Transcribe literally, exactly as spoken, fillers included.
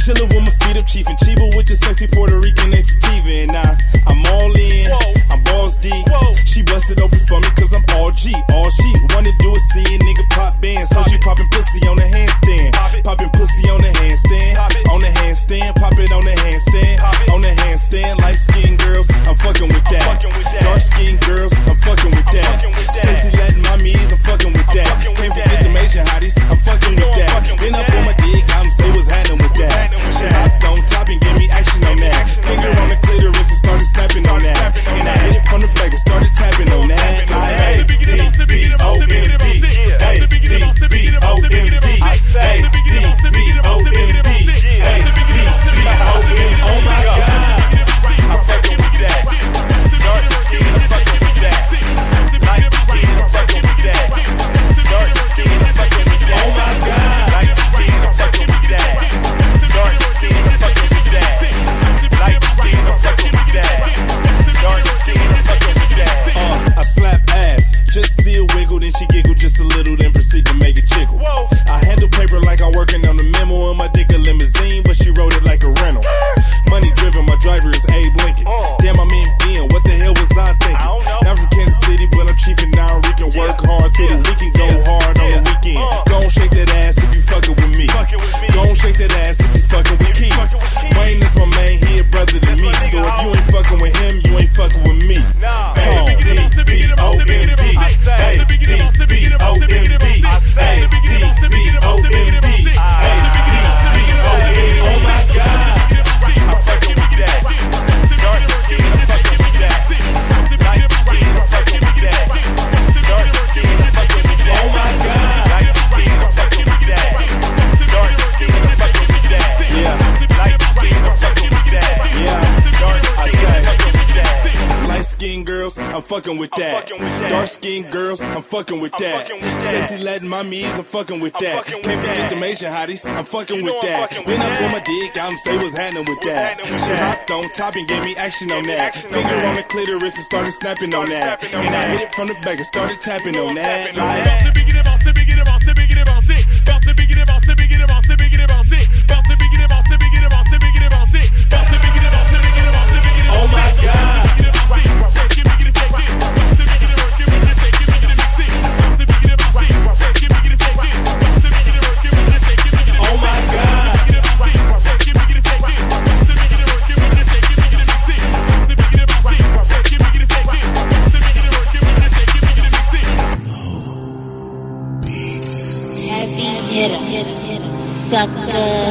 Chillin' with my feet up, chief and Chiba with your sexy Puerto Rican named Sativa. And I, I'm all in, Whoa. I'm balls deep. Whoa. She busted open for me cause I'm all G. All she wanna do is see a nigga pop bands. So pop she poppin' pussy on the handstand. Pop Poppin' pussy on the handstand. On the handstand, pop it on the handstand. On the handstand, light skin girls, I'm fucking with that. Dark skin girls, I'm fucking with that. Sexy Latin mommies, I'm fucking with that. Can't forget the Asian hotties, I'm fucking with that. Been up on my dick, I'm say what's happening with that. She hopped on top and gave me action on that. Finger on the clitoris and started snapping on that. And I hit it from the back and started tapping on that. Like, hey, D B O M D. Hey, D B O M D. Hey, D B O M D. Hey, D B O M D. Oh my God. I'm fucking with that. Dark skin, I'm fucking with that. Light skin, I'm fucking with that. Dark skin, I'm fucking with that. Oh my God. Light skin, I'm fucking with that. Dark skin, I'm fucking with that. Light skin, I'm fucking with that. Dark skin, I'm fucking with that. Uh, I slap ass, just see a wiggle, then she giggle just a little, then proceed to make it jiggle. Whoa. I handle paper like I'm working on the memo, and my dick a limousine, but she wrote it like a rental. Money driven, my driver is Abe Lincoln. Uh. Damn, I'm in Ben, what the hell was I thinking? I Not from Kansas City, but I'm chiefing now. We can work yeah. hard through yeah. the weekend, go yeah. hard yeah. on the weekend. Uh. Go on, shake that ass if you fucking with me. Fucking with me. Go on, shake that ass if you fucking with Keith. Wayne is my man, he a brother to me. So if you ain't fucking with him, you ain't fucking with me. Nah. Tom, D B O M D. Hey, D B O M D. Hey, D B O M D. Hey, D B O M D. Oh my God. I'm fucking with that. Dark skin, I'm fucking with that. Light skin, I'm fucking with that. Dark skin, I'm fucking with that. Oh my God. Light skin, I'm fucking with that. Dark skin, I'm fucking with that. Yeah. Light skin, I'm fucking with that. Yeah. Dark skin, I'm fucking with that. Light skin girls, I'm fucking with that. Dark skin girls, I'm fucking with that. Sexy Latin mommies, I'm fucking with that. Can't forget the Asian hotties, I'm fucking with that. Been up on my dick, I'm say what's happening with that. She hopped on top and gave me action on that. Finger on the clitoris and started snapping on that. And I hit it from the back and started tapping on that. Like, oh my God. Oh my God. Heavy hitter, sucker.